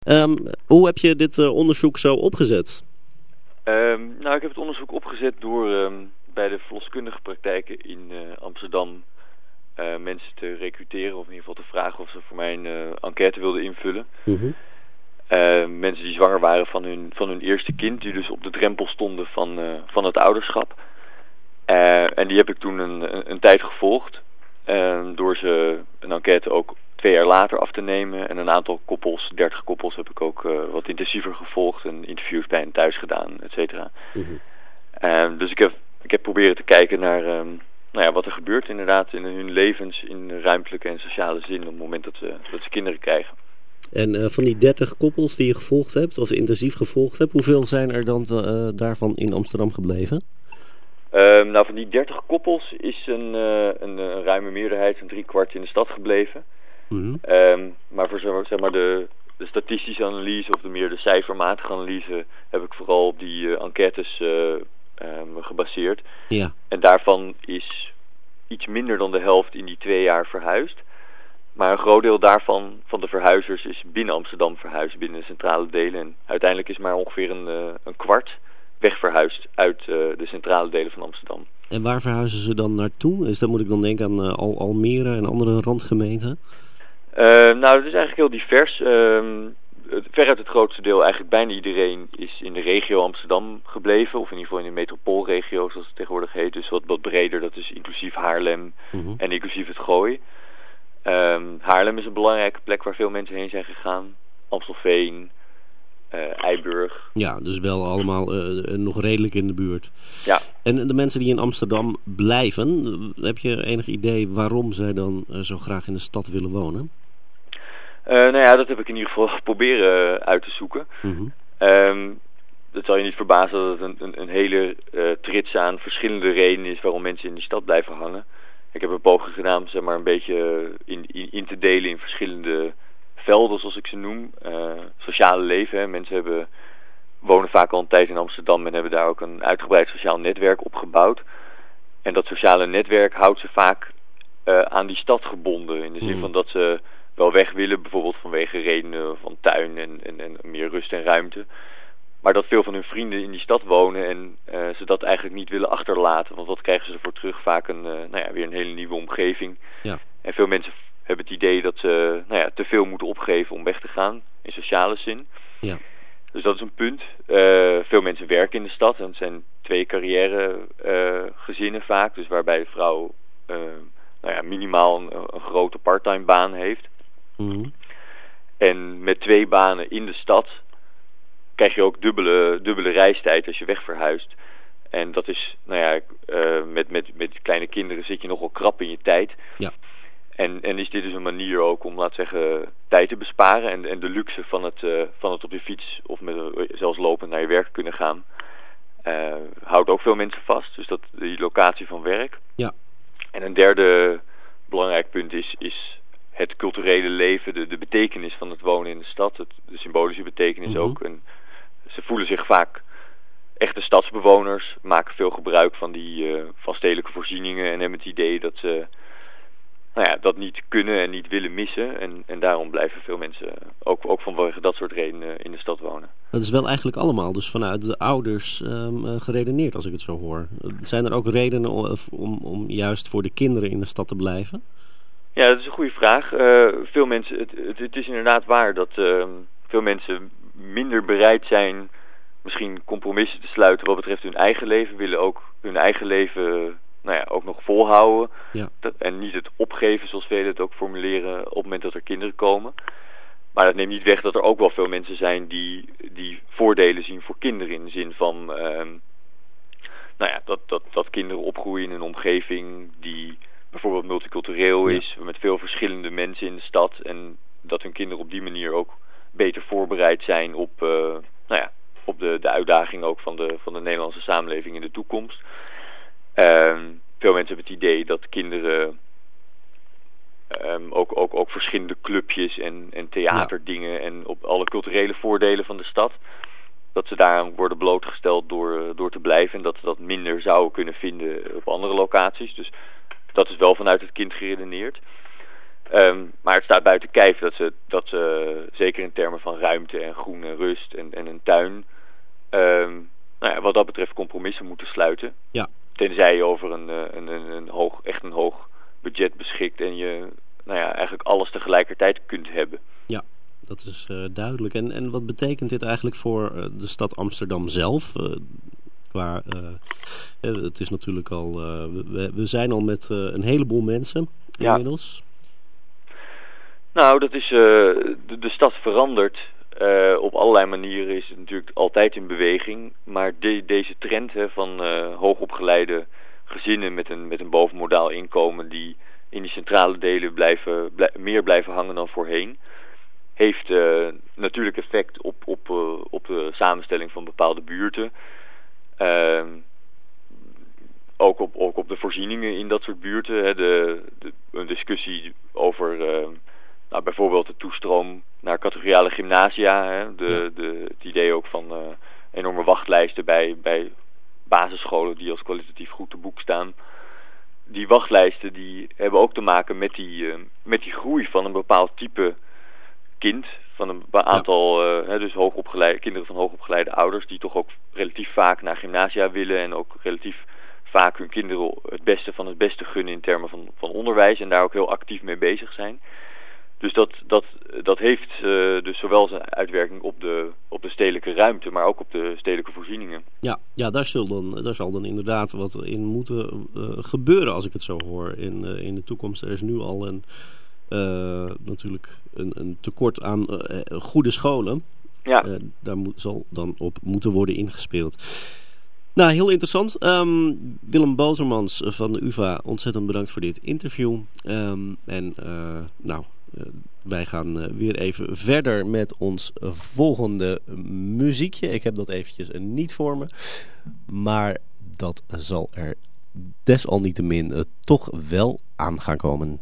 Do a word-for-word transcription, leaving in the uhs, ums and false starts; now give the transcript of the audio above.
Um, hoe heb je dit uh, onderzoek zo opgezet? Um, nou, ik heb het onderzoek opgezet door um, bij de verloskundige praktijken in uh, Amsterdam uh, mensen te recruteren, of in ieder geval te vragen of ze voor mij een uh, enquête wilden invullen. Mm-hmm. Uh, mensen die zwanger waren van hun, van hun eerste kind, die dus op de drempel stonden van, uh, van het ouderschap. Uh, en die heb ik toen een, een, een tijd gevolgd, uh, door ze een enquête ook twee jaar later af te nemen. En een aantal koppels, dertig koppels, heb ik ook uh, wat intensiever gevolgd en interviews bij hen thuis gedaan, et cetera. Mm-hmm. Uh, dus ik heb, ik heb proberen te kijken naar um, nou ja, wat er gebeurt inderdaad in hun levens in ruimtelijke en sociale zin op het moment dat ze, dat ze kinderen krijgen. En uh, van die dertig koppels die je gevolgd hebt, of intensief gevolgd hebt, hoeveel zijn er dan uh, daarvan in Amsterdam gebleven? Uh, nou, van die dertig koppels is een, uh, een, een ruime meerderheid, een driekwart in de stad gebleven. Mm-hmm. Um, maar voor zeg maar, de, de statistische analyse of de meer de cijfermatige analyse heb ik vooral op die uh, enquêtes uh, um, gebaseerd. Ja. En daarvan is iets minder dan de helft in die twee jaar verhuisd. Maar een groot deel daarvan, van de verhuizers, is binnen Amsterdam verhuisd, binnen de centrale delen. En uiteindelijk is maar ongeveer een, uh, een kwart wegverhuisd uit uh, de centrale delen van Amsterdam. En waar verhuizen ze dan naartoe? Is dat, moet ik dan denken aan uh, Al Almere en andere randgemeenten? Uh, nou, het is eigenlijk heel divers. Uh, veruit het grootste deel, eigenlijk bijna iedereen, is in de regio Amsterdam gebleven. Of in ieder geval in de metropoolregio, zoals het tegenwoordig heet. Dus wat, wat breder, dat is inclusief Haarlem mm-hmm. en inclusief het Gooi. Um, Haarlem is een belangrijke plek waar veel mensen heen zijn gegaan. Amstelveen, uh, Eiburg. Ja, dus wel allemaal uh, nog redelijk in de buurt. Ja. En de mensen die in Amsterdam blijven, heb je enig idee waarom zij dan uh, zo graag in de stad willen wonen? Uh, nou ja, dat heb ik in ieder geval proberen uh, uit te zoeken. Mm-hmm. Um, het zal je niet verbazen dat het een, een, een hele uh, trits aan verschillende redenen is waarom mensen in die stad blijven hangen. Ik heb een poging gedaan, zeg maar, een beetje in, in, in te delen in verschillende velden, zoals ik ze noem. Uh, sociale leven, hè. Mensen hebben, wonen vaak al een tijd in Amsterdam en hebben daar ook een uitgebreid sociaal netwerk opgebouwd. En dat sociale netwerk houdt ze vaak uh, aan die stad gebonden. In de zin mm. van dat ze wel weg willen, bijvoorbeeld vanwege redenen van tuin en, en, en meer rust en ruimte. Maar dat veel van hun vrienden in die stad wonen en uh, ze dat eigenlijk niet willen achterlaten. Want wat krijgen ze ervoor terug? Vaak een, uh, nou ja, weer een hele nieuwe omgeving. Ja. En veel mensen hebben het idee dat ze nou ja, te veel moeten opgeven om weg te gaan. In sociale zin. Ja. Dus dat is een punt. Uh, veel mensen werken in de stad. En het zijn twee carrière uh, gezinnen vaak. Dus waarbij de vrouw uh, nou ja, minimaal een, een grote parttime baan heeft. Mm-hmm. En met twee banen in de stad krijg je ook dubbele, dubbele reistijd als je wegverhuist. En dat is, nou ja, uh, met, met, met kleine kinderen zit je nogal krap in je tijd. Ja. En, en is dit dus een manier ook om, laat zeggen, tijd te besparen. En, en de luxe van het, uh, van het op je fiets of met, uh, zelfs lopend naar je werk kunnen gaan. Uh, houdt ook veel mensen vast. Dus dat die locatie van werk. Ja. En een derde belangrijk punt is, is het culturele leven, de, de betekenis van het wonen in de stad. Het, de symbolische betekenis mm-hmm. ook. En ze voelen zich vaak echte stadsbewoners, maken veel gebruik van die uh, van stedelijke voorzieningen en hebben het idee dat ze nou ja, dat niet kunnen en niet willen missen. En, en daarom blijven veel mensen ook, ook vanwege dat soort redenen in de stad wonen. Dat is wel eigenlijk allemaal dus vanuit de ouders um, uh, geredeneerd, als ik het zo hoor. Zijn er ook redenen om, om, om juist voor de kinderen in de stad te blijven? Ja, dat is een goede vraag. Uh, veel mensen, het, het, het is inderdaad waar dat uh, veel mensen minder bereid zijn misschien compromissen te sluiten wat betreft hun eigen leven, willen ook hun eigen leven nou ja, ook nog volhouden. Ja. Dat, en niet het opgeven, zoals velen het ook formuleren, op het moment dat er kinderen komen. Maar dat neemt niet weg dat er ook wel veel mensen zijn die, die voordelen zien voor kinderen. In de zin van uh, nou ja, dat, dat, dat kinderen opgroeien in een omgeving die bijvoorbeeld multicultureel is, ja. met veel verschillende mensen in de stad. En dat hun kinderen op die manier ook beter voorbereid zijn op, uh, nou ja, op de, de uitdaging ook van de, van de Nederlandse samenleving in de toekomst. Uh, veel mensen hebben het idee dat kinderen um, ook, ook, ook verschillende clubjes en, en theaterdingen ja. en op alle culturele voordelen van de stad, dat ze daaraan worden blootgesteld door, door te blijven en dat ze dat minder zouden kunnen vinden op andere locaties. Dus dat is wel vanuit het kind geredeneerd. Um, maar het staat buiten kijf dat ze, dat ze zeker in termen van ruimte en groen en rust en, en een tuin, um, nou ja, wat dat betreft compromissen moeten sluiten. Ja. Tenzij je over een, een, een, een hoog, echt een hoog budget beschikt en je nou ja, eigenlijk alles tegelijkertijd kunt hebben. Ja, dat is uh, duidelijk. En, en wat betekent dit eigenlijk voor uh, de stad Amsterdam zelf? Uh, qua, uh, het is natuurlijk al, uh, we, we zijn al met uh, een heleboel mensen inmiddels. Ja. Nou, dat is, uh, de, de stad verandert. Uh, op allerlei manieren is het natuurlijk altijd in beweging. Maar de, deze trend hè, van uh, hoogopgeleide gezinnen met een, met een bovenmodaal inkomen die in die centrale delen blijven, blij, meer blijven hangen dan voorheen, heeft uh, natuurlijk effect op, op, uh, op de samenstelling van bepaalde buurten. Uh, ook, op, ook op de voorzieningen in dat soort buurten. Hè, de, de, een discussie over uh, nou, bijvoorbeeld de toestroom naar categoriale gymnasia. Hè, de, ja. de, het idee ook van uh, enorme wachtlijsten bij, bij basisscholen die als kwalitatief goed te boek staan. Die wachtlijsten die hebben ook te maken met die, uh, met die groei van een bepaald type kind. Van een aantal ja. uh, hè, dus hoogopgeleide, kinderen van hoogopgeleide ouders die toch ook relatief vaak naar gymnasia willen en ook relatief vaak hun kinderen het beste van het beste gunnen in termen van, van onderwijs en daar ook heel actief mee bezig zijn. Dus dat, dat, dat heeft uh, dus zowel zijn uitwerking op de, op de stedelijke ruimte, maar ook op de stedelijke voorzieningen. Ja, ja daar, zal dan, daar zal dan inderdaad wat in moeten uh, gebeuren als ik het zo hoor in, uh, in de toekomst. Er is nu al een, uh, natuurlijk een, een tekort aan uh, goede scholen. Ja. Uh, daar moet, zal dan op moeten worden ingespeeld. Nou, heel interessant. Um, Willem Botermans van de U vA, ontzettend bedankt voor dit interview. Um, en uh, nou, uh, wij gaan uh, weer even verder met ons volgende muziekje. Ik heb dat eventjes niet voor me. Maar dat zal er desalniettemin uh, toch wel aan gaan komen.